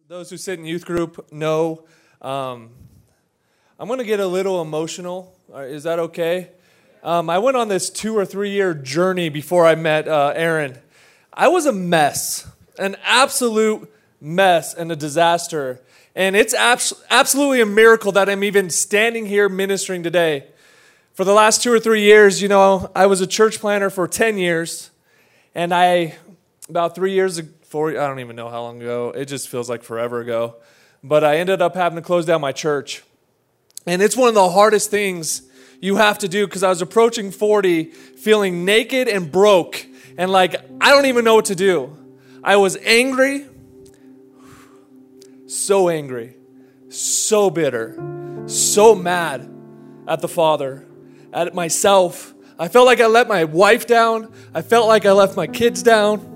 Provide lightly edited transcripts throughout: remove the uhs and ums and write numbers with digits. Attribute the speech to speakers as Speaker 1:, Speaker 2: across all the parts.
Speaker 1: Those who sit in youth group know I'm going to get a little emotional. Is that okay? I went on this 2 or 3 year journey before I met Aaron. I was a mess, an absolute mess and a disaster. And it's absolutely a miracle that I'm even standing here ministering today. For the last 2 or 3 years, I was a church planner for 10 years. And about 3 years ago, I don't even know how long ago, it just feels like forever ago. But I ended up having to close down my church. And it's one of the hardest things you have to do because I was approaching 40, feeling naked and broke. And I don't even know what to do. I was angry, so bitter, so mad at the Father, at myself. I felt like I let my wife down. I felt like I left my kids down.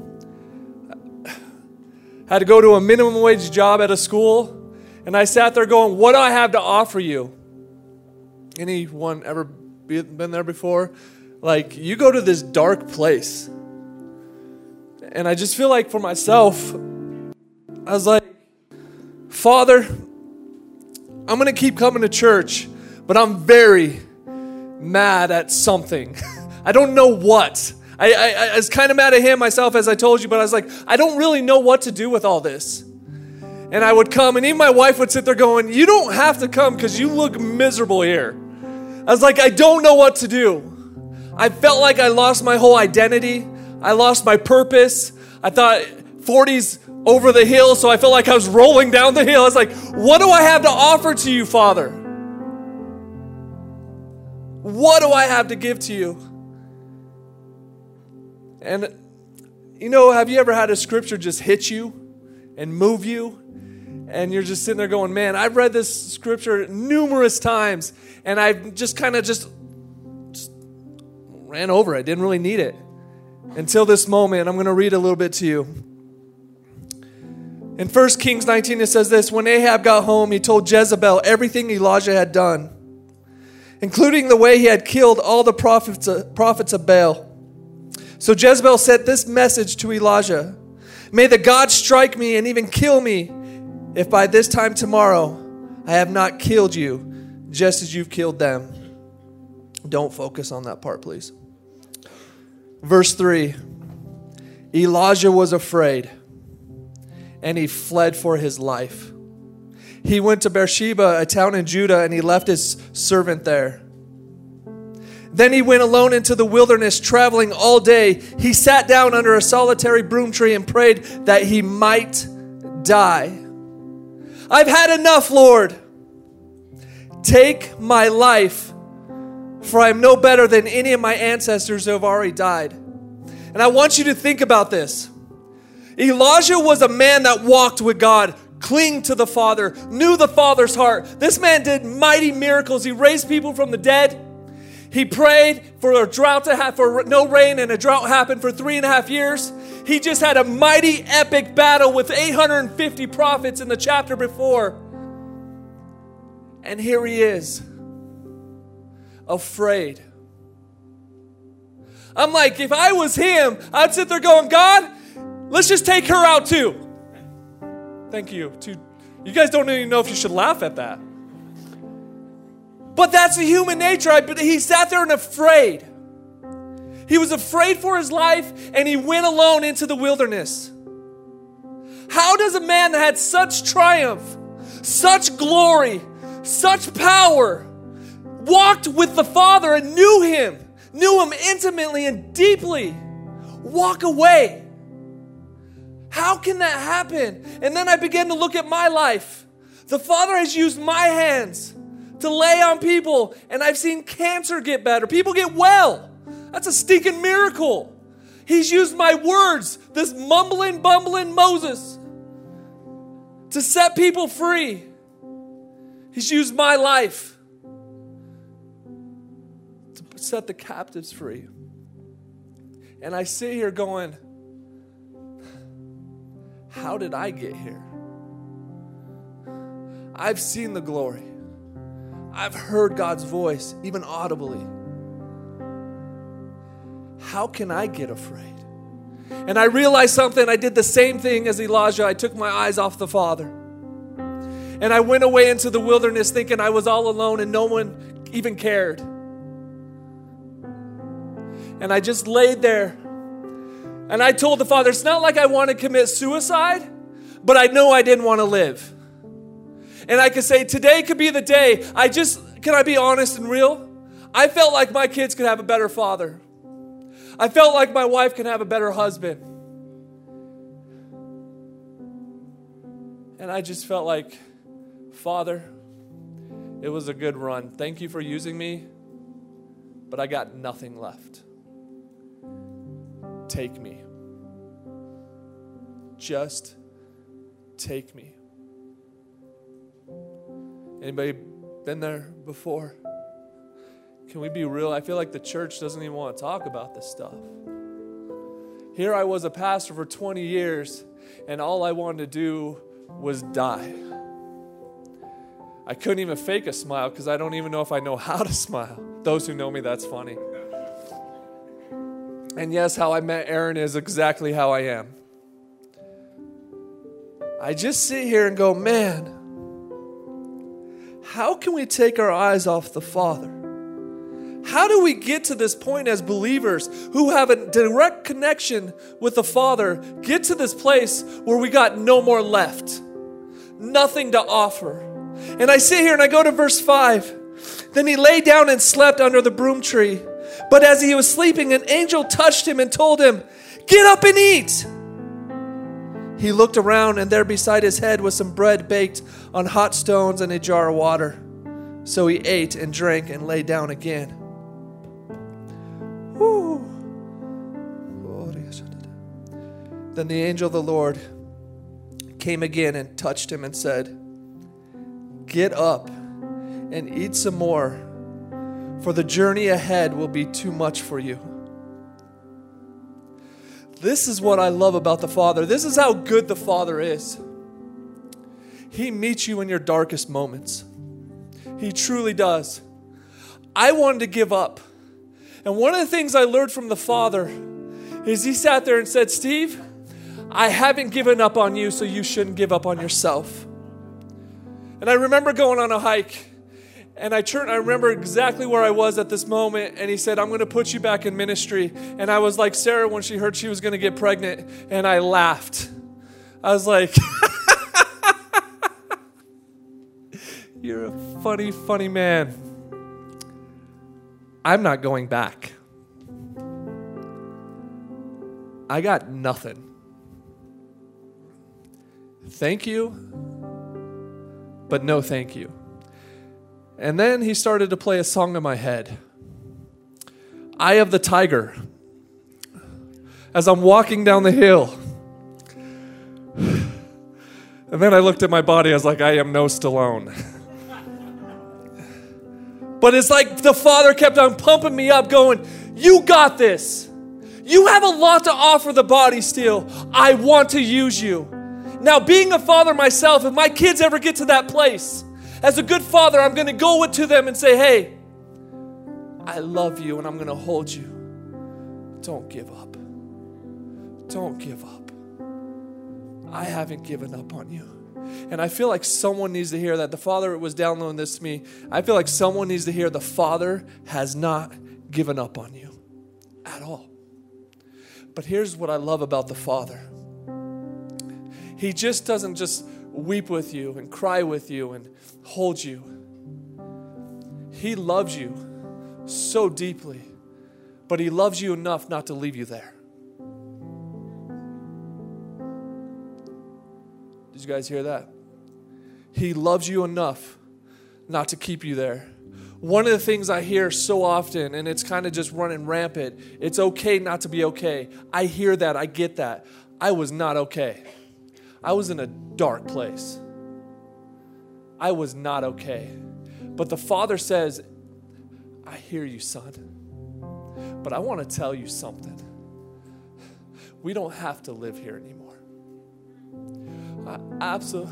Speaker 1: Had to go to a minimum wage job at a school. And I sat there going, what do I have to offer you? Anyone ever been there before? You go to this dark place. And I just feel like for myself, I was like, Father, I'm going to keep coming to church, but I'm very mad at something. I don't know what. I was kind of mad at him myself, as I told you, but I was like, I don't really know what to do with all this. And I would come, and even my wife would sit there going, you don't have to come because you look miserable here. I was like, I don't know what to do. I felt like I lost my whole identity. I lost my purpose. I thought 40's over the hill, so I felt like I was rolling down the hill. I was like, what do I have to offer to you, Father? What do I have to give to you? And, have you ever had a scripture just hit you and move you? And you're just sitting there going, man, I've read this scripture numerous times, and I've just kind of just ran over it. I didn't really need it. Until this moment, I'm going to read a little bit to you. In 1 Kings 19, it says this, when Ahab got home, he told Jezebel everything Elijah had done, including the way he had killed all the prophets of Baal. So Jezebel sent this message to Elijah, may the gods strike me and even kill me if by this time tomorrow I have not killed you just as you've killed them. Don't focus on that part, please. Verse 3, Elijah was afraid and he fled for his life. He went to Beersheba, a town in Judah, and he left his servant there. Then he went alone into the wilderness, traveling all day. He sat down under a solitary broom tree and prayed that he might die. I've had enough, Lord. Take my life, for I am no better than any of my ancestors who have already died. And I want you to think about this. Elijah was a man that walked with God, clinged to the Father, knew the Father's heart. This man did mighty miracles. He raised people from the dead. He prayed for a drought for no rain, and a drought happened for 3.5 years. He just had a mighty epic battle with 850 prophets in the chapter before. And here he is, afraid. I'm like, if I was him, I'd sit there going, God, let's just take her out too. Thank you. You guys don't even know if you should laugh at that. But that's the human nature. He sat there and afraid. He was afraid for his life, and he went alone into the wilderness. How does a man that had such triumph, such glory, such power, walked with the Father and knew him intimately and deeply, walk away? How can that happen? And then I began to look at my life. The Father has used my hands to lay on people, and I've seen cancer get better. People get well. That's a stinking miracle. He's used my words, this mumbling, bumbling Moses, to set people free. He's used my life to set the captives free. And I sit here going, how did I get here? I've seen the glory. I've heard God's voice, even audibly. How can I get afraid? And I realized something. I did the same thing as Elijah. I took my eyes off the Father. And I went away into the wilderness thinking I was all alone and no one even cared. And I just laid there. And I told the Father, it's not like I want to commit suicide, but I know I didn't want to live. And I could say, today could be the day. Can I be honest and real? I felt like my kids could have a better father. I felt like my wife could have a better husband. And I just felt like, Father, it was a good run. Thank you for using me, but I got nothing left. Take me. Just take me. Anybody been there before? Can we be real? I feel like the church doesn't even want to talk about this stuff. Here I was a pastor for 20 years, and all I wanted to do was die. I couldn't even fake a smile because I don't even know if I know how to smile. Those who know me, that's funny. And yes, how I met Aaron is exactly how I am. I just sit here and go, man, how can we take our eyes off the Father? How do we get to this point as believers who have a direct connection with the Father, get to this place where we got no more left, nothing to offer? And I sit here and I go to verse 5. Then he lay down and slept under the broom tree. But as he was sleeping, an angel touched him and told him, get up and eat. He looked around, and there beside his head was some bread baked on hot stones and a jar of water. So he ate and drank and lay down again. Whew. Then the angel of the Lord came again and touched him and said, get up and eat some more, for the journey ahead will be too much for you. This is what I love about the Father. This is how good the Father is. He meets you in your darkest moments. He truly does. I wanted to give up. And one of the things I learned from the Father is he sat there and said, Steve, I haven't given up on you, so you shouldn't give up on yourself. And I remember going on a hike, and I remember exactly where I was at this moment, and he said, I'm going to put you back in ministry. And I was like Sarah when she heard she was going to get pregnant, and I laughed. I was like, you're a funny, funny man. I'm not going back. I got nothing. Thank you, but no thank you. And then he started to play a song in my head. Eye of the Tiger. As I'm walking down the hill. And then I looked at my body. I was like, I am no Stallone. But it's like the Father kept on pumping me up going, you got this. You have a lot to offer the body still. I want to use you. Now, being a father myself, if my kids ever get to that place, as a good father, I'm going to go to them and say, hey, I love you and I'm going to hold you. Don't give up. Don't give up. I haven't given up on you. And I feel like someone needs to hear that. The Father was downloading this to me. I feel like someone needs to hear the Father has not given up on you at all. But here's what I love about the Father. He just doesn't just weep with you and cry with you and hold you. He loves you so deeply, but he loves you enough not to leave you there. Did you guys hear that? He loves you enough not to keep you there. One of the things I hear so often, and it's kind of just running rampant, it's okay not to be okay. I hear that. I get that. I was not okay. I was in a dark place. I was not okay. But the Father says, I hear you, son. But I want to tell you something. We don't have to live here anymore. Absolutely.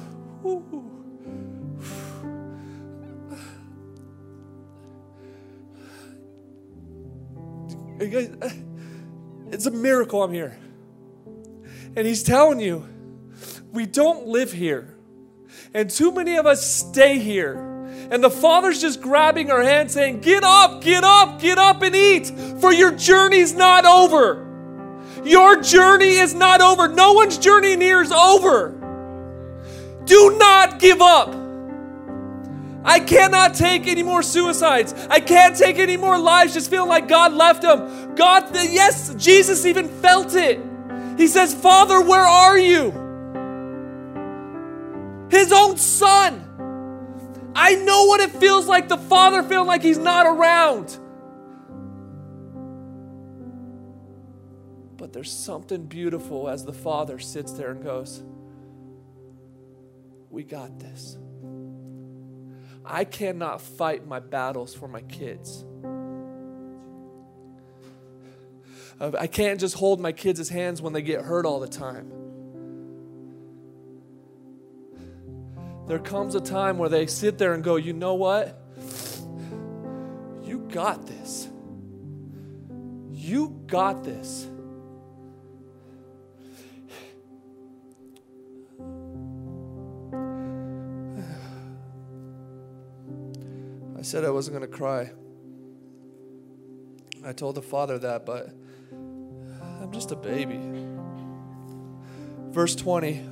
Speaker 1: It's a miracle I'm here. And he's telling you, we don't live here And too many of us stay here. And the Father's just grabbing our hand saying, get up, get up, get up and eat. For your journey's not over. Your journey is not over. No one's journey in here is over. Do not give up. I cannot take any more suicides. I can't take any more lives just feeling like God left them. Yes, Jesus even felt it. He says, Father, where are you? His own son. I know what it feels like, the Father feeling like he's not around. But there's something beautiful as the Father sits there and goes, we got this. I cannot fight my battles for my kids. I can't just hold my kids' hands when they get hurt all the time. There comes a time where they sit there and go, you know what? You got this. You got this. I said I wasn't going to cry. I told the Father that, but I'm just a baby. Verse 20.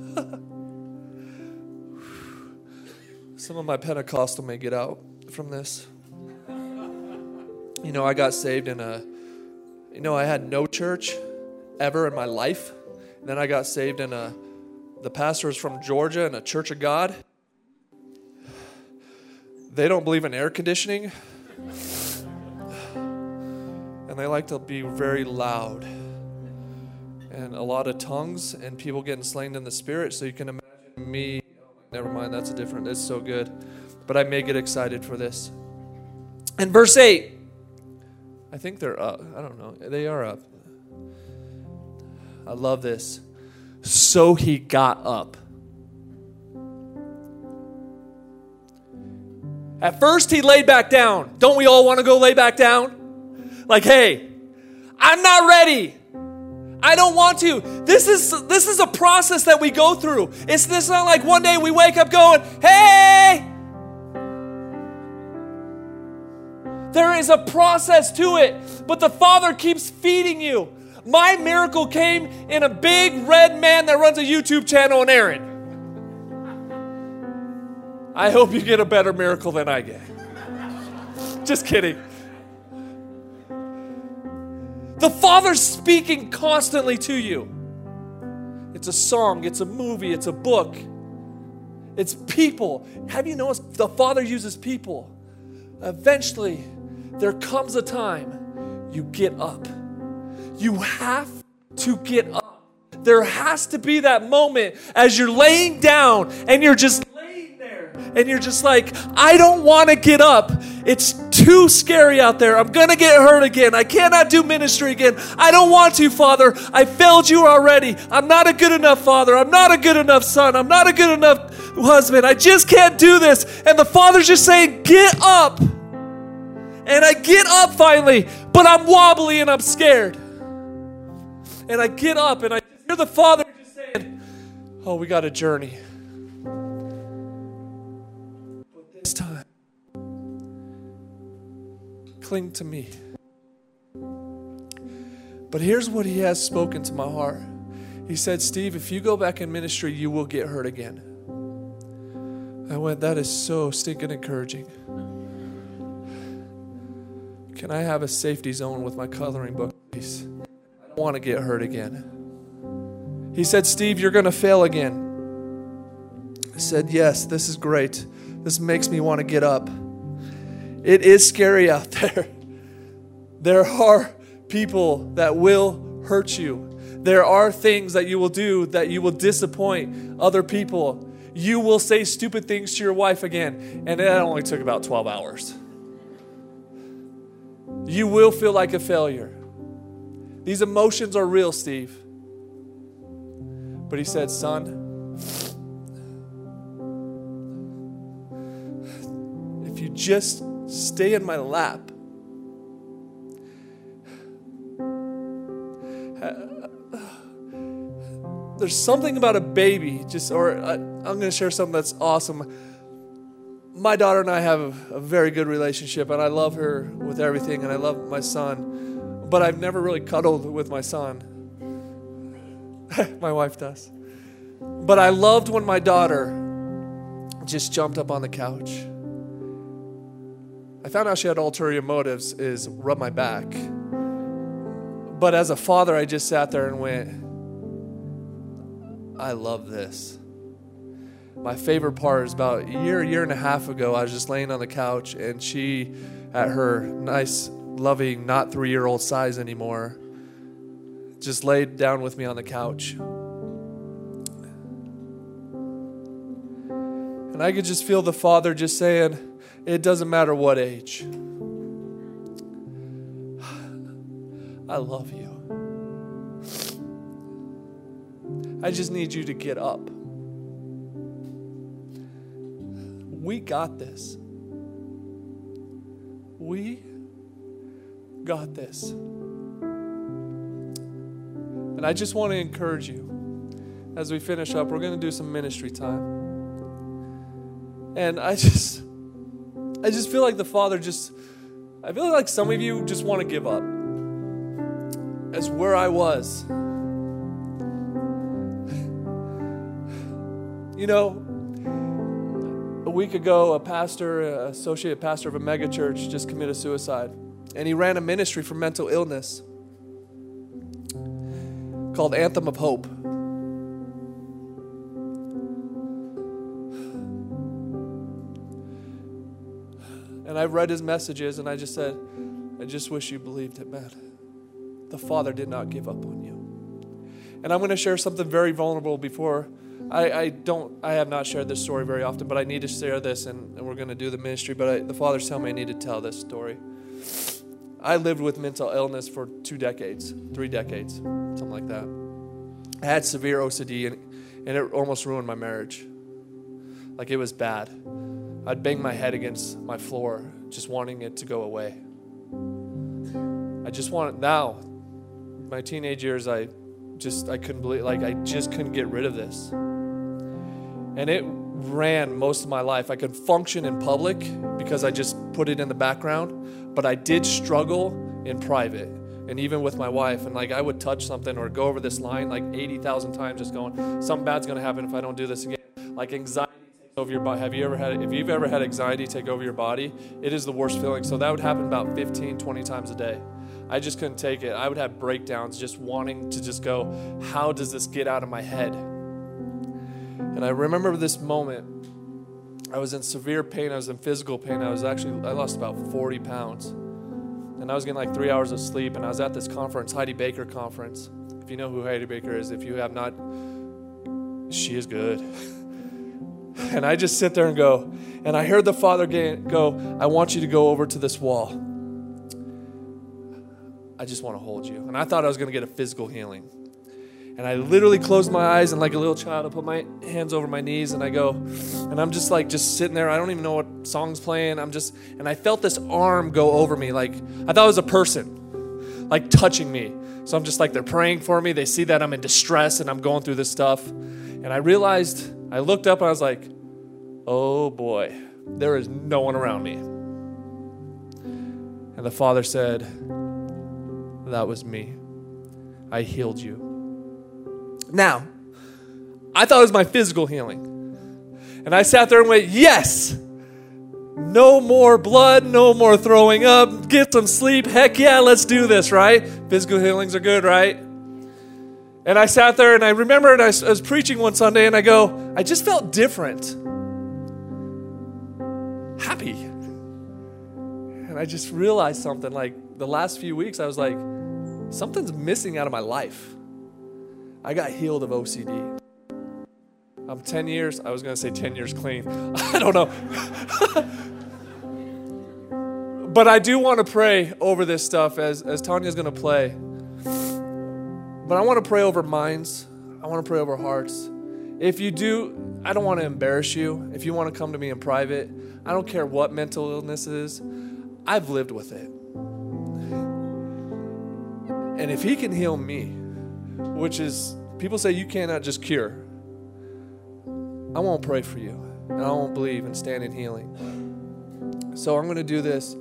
Speaker 1: Some of my Pentecostal may get out from this. You know, I got saved in I had no church ever in my life. And then I got saved in the pastor was from Georgia in a Church of God. They don't believe in air conditioning. And they like to be very loud. And a lot of tongues and people getting slain in the spirit. So you can imagine me. Never mind, that's it's so good. But I may get excited for this. And verse 8. I think they're up. I don't know. They are up. I love this. So he got up. At first, he laid back down. Don't we all want to go lay back down? Like, hey, I'm not ready. I don't want to. This is a process that we go through. It's not like one day we wake up going, hey. There is a process to it. But the Father keeps feeding you. My miracle came in a big red man that runs a YouTube channel in Aaron. I hope you get a better miracle than I get. Just kidding. The Father's speaking constantly to you. It's a song, it's a movie, it's a book. It's people. Have you noticed the Father uses people? Eventually, there comes a time you get up. You have to get up. There has to be that moment as you're laying down and you're just laying there and you're just like, I don't want to get up. It's too scary out there. I'm going to get hurt again. I cannot do ministry again. I don't want to, Father. I failed you already. I'm not a good enough father. I'm not a good enough son. I'm not a good enough husband. I just can't do this. And the Father's just saying, get up. And I get up finally, but I'm wobbly and I'm scared. And I get up and I hear the Father just saying, oh, we got a journey. But this time, cling to me. But here's what he has spoken to my heart. He said, Steve, if you go back in ministry, you will get hurt again. I went, that is so stinking encouraging. Can I have a safety zone with my coloring book, please? I don't want to get hurt again. He said, Steve, you're going to fail again. I said, yes, this is great. This makes me want to get up. It is scary out there. There are people that will hurt you. There are things that you will do that you will disappoint other people. You will say stupid things to your wife again, and that only took about 12 hours. You will feel like a failure. These emotions are real, Steve. But he said, son, if you just stay in my lap, there's something about a baby, I'm going to share something that's awesome. My daughter and I have a very good relationship, and I love her with everything, and I love my son, but I've never really cuddled with my son. My wife does. But I loved when my daughter just jumped up on the couch. I found out she had ulterior motives, is rub my back. But as a father, I just sat there and went, I love this. My favorite part is about a year and a half ago, I was just laying on the couch, and she, at her nice, loving, not 3-year-old size anymore, just laid down with me on the couch. And I could just feel the Father just saying, it doesn't matter what age. I love you. I just need you to get up. We got this. We got this. And I just want to encourage you, as we finish up, we're going to do some ministry time. And I just feel like the Father I feel like some of you just want to give up. That's where I was. You know, a week ago, associate pastor of a mega church just committed suicide. And he ran a ministry for mental illness called Anthem of Hope. And I've read his messages, and I just said, I just wish you believed it, man. The Father did not give up on you. And I'm going to share something very vulnerable before. I have not shared this story very often, but I need to share this, and we're going to do the ministry. But the Father's telling me I need to tell this story. I lived with mental illness for 3 decades, something like that. I had severe OCD, and it almost ruined my marriage. Like, it was bad. I'd bang my head against my floor, just wanting it to go away. Now, my teenage years, I couldn't believe, I just couldn't get rid of this. And it ran most of my life. I could function in public because I just put it in the background, but I did struggle in private. And even with my wife, and I would touch something or go over this line 80,000 times, just going, something bad's going to happen if I don't do this again. Anxiety takes over your body. If you've ever had anxiety take over your body, it is the worst feeling. So that would happen about 15, 20 times a day. I just couldn't take it. I would have breakdowns just wanting to just go, how does this get out of my head? And I remember this moment. I was in severe pain. I was in physical pain. I lost about 40 pounds. And I was getting 3 hours of sleep. And I was at this conference, Heidi Baker conference. If you know who Heidi Baker is, if you have not, she is good. And I just sit there and go, and I heard the Father go, I want you to go over to this wall. I just want to hold you. And I thought I was going to get a physical healing. And I literally closed my eyes, and like a little child, I put my hands over my knees, and I go, and I'm just just sitting there. I don't even know what song's playing. And I felt this arm go over me. I thought it was a person, touching me. So I'm just they're praying for me. They see that I'm in distress and I'm going through this stuff. And I realized, I looked up and I was like, oh boy, there is no one around me. And the Father said, that was me. I healed you. Now, I thought it was my physical healing. And I sat there and went, yes, no more blood, no more throwing up, get some sleep. Heck yeah, let's do this, right? Physical healings are good, right? And I sat there and I remembered I was preaching one Sunday and I go, I just felt different. Happy. And I just realized something. The last few weeks, I was like, something's missing out of my life. I got healed of OCD. I'm 10 years, I was going to say 10 years clean. I don't know. But I do want to pray over this stuff as Tanya's going to play. But I want to pray over minds. I want to pray over hearts. If you do, I don't want to embarrass you. If you want to come to me in private, I don't care what mental illness is. I've lived with it. And if he can heal me, which is People say you cannot just cure. I won't pray for you, and I won't believe in stand in healing. So I'm going to do this.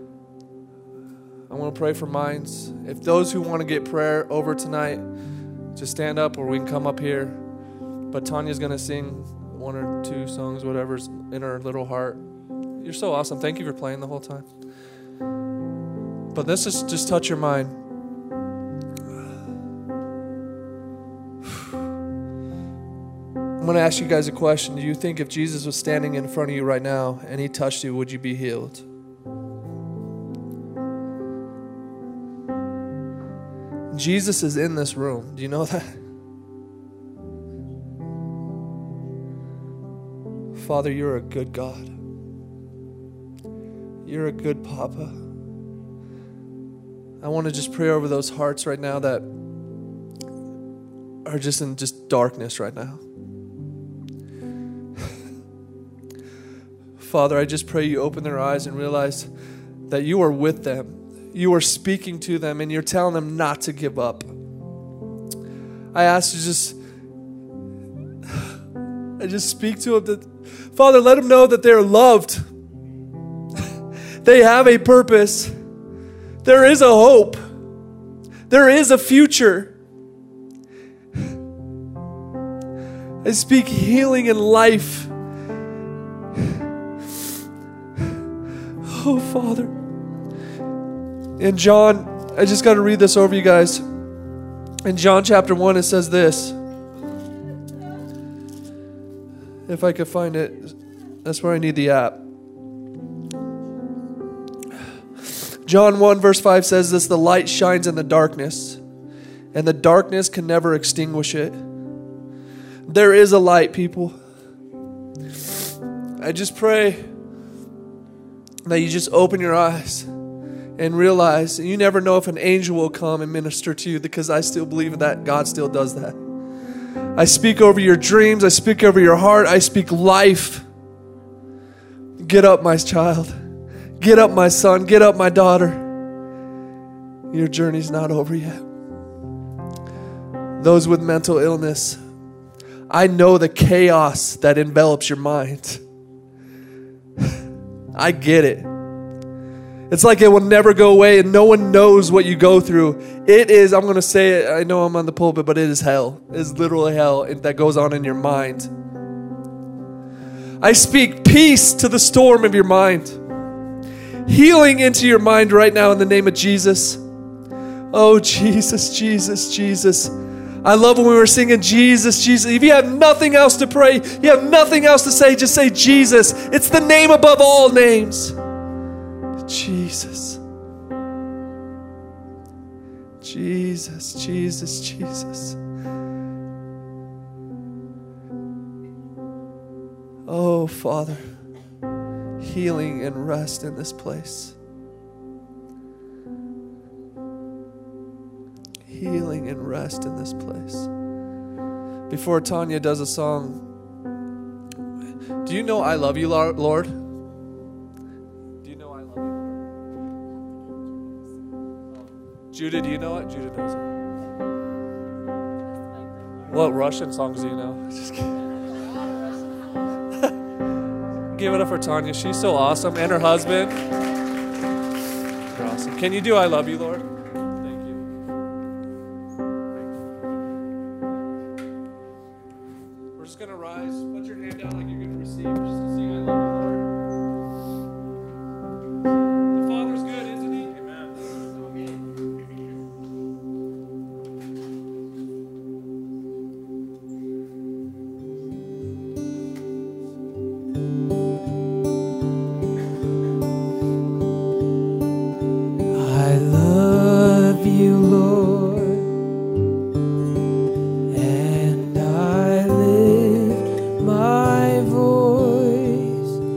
Speaker 1: I want to pray for minds. If those who want to get prayer over tonight, just stand up, or we can come up here. But Tanya's going to sing one or two songs, whatever's in her little heart. You're so awesome. Thank you for playing the whole time. But this is just touch your mind. I'm going to ask you guys a question. Do you think if Jesus was standing in front of you right now and he touched you, would you be healed? Jesus is in this room. Do you know that? Father, you're a good God. You're a good Papa. I want to just pray over those hearts right now that are just in just darkness right now. Father, I just pray you open their eyes and realize that you are with them. You are speaking to them and you're telling them not to give up. I ask you I just speak to them that, Father, let them know that they're loved. They have a purpose. There is a hope. There is a future. I speak healing and life. Oh, Father. In John, I just got to read this over you guys. In John chapter 1, it says this. If I could find it, that's where I need the app. John 1 verse 5 says this, the light shines in the darkness, and the darkness can never extinguish it. There is a light, people. I just pray that you just open your eyes and realize you never know if an angel will come and minister to you, because I still believe that God still does that. I speak over your dreams. I speak over your heart. I speak life. Get up, my child. Get up, my son. Get up, my daughter. Your journey's not over yet. Those with mental illness, I know the chaos that envelops your mind. I get it. It's like it will never go away and no one knows what you go through. It is, I'm going to say it, I know I'm on the pulpit, but it is hell. It is literally hell that goes on in your mind. I speak peace to the storm of your mind. Healing into your mind right now in the name of Jesus. Oh, Jesus, Jesus, Jesus. I love when we were singing Jesus, Jesus. If you have nothing else to pray, you have nothing else to say, just say Jesus. It's the name above all names. Jesus. Jesus, Jesus, Jesus. Oh, Father, healing and rest in this place. Healing and rest in this place. Before Tanya does a song, do you know I love you, Lord? Do you know I love you, Lord? Judah, do you know it? Judah knows it. What Russian songs do you know? Just kidding. Give it up for Tanya. She's so awesome. And her husband. You're awesome. Can you do I love you, Lord? Thank you. We're just going to rise. Put your hand out like you're going to receive. We're just going to sing I love you, Lord. The Father's good, isn't he? Amen.
Speaker 2: I love you, Lord, and I lift my voice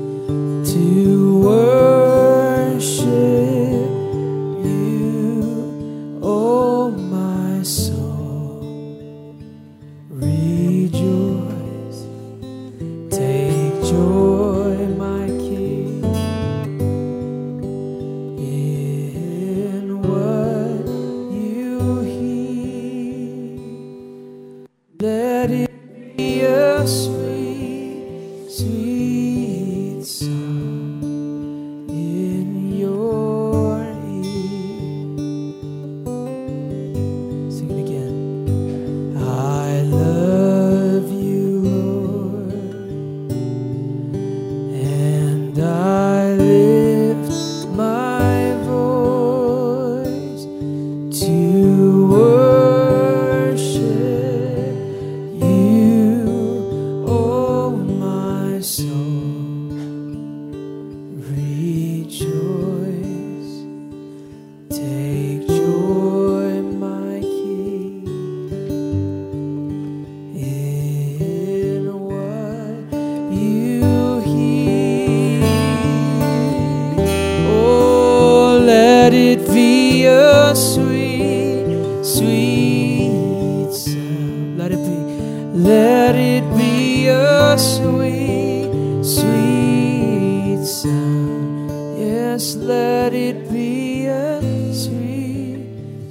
Speaker 2: a sweet, sweet sound. Yes, let it be a sweet,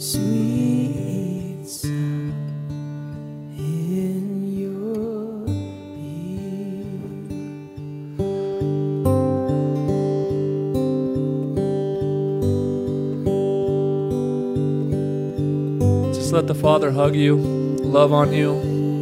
Speaker 2: sweet sound in your ear.
Speaker 1: Just let the Father hug you, love on you.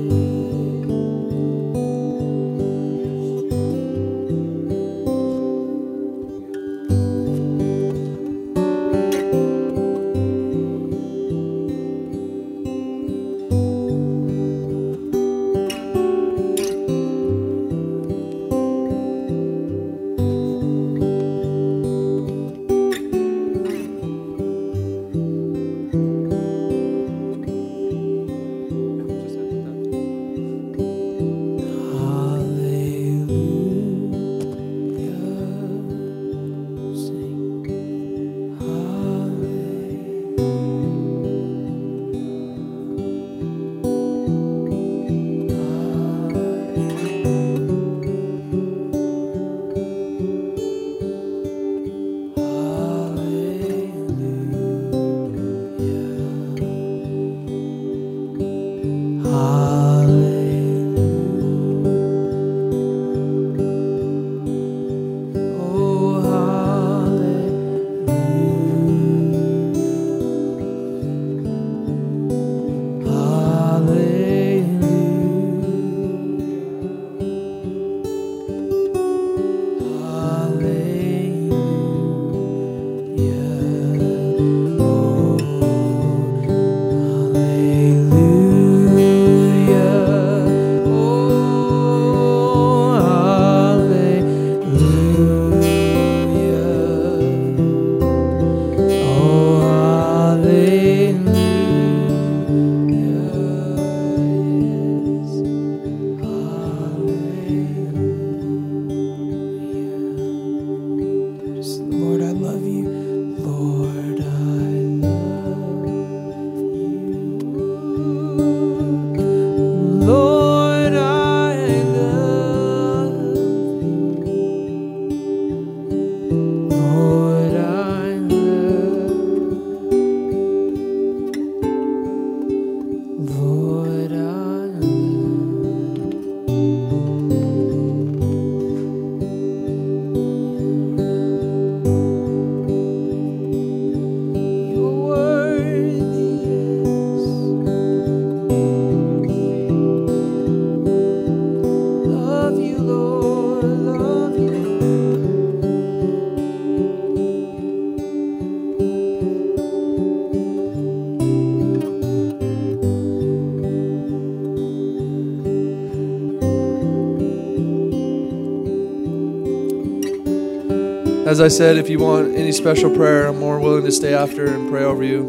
Speaker 1: As I said, if you want any special prayer, I'm more willing to stay after and pray over you.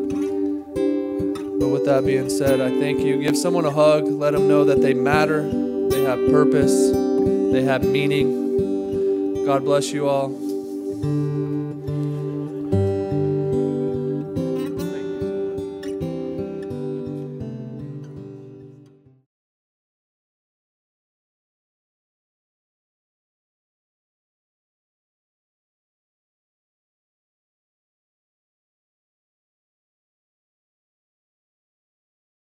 Speaker 1: But with that being said, I thank you. Give someone a hug. Let them know that they matter. They have purpose. They have meaning. God bless you all.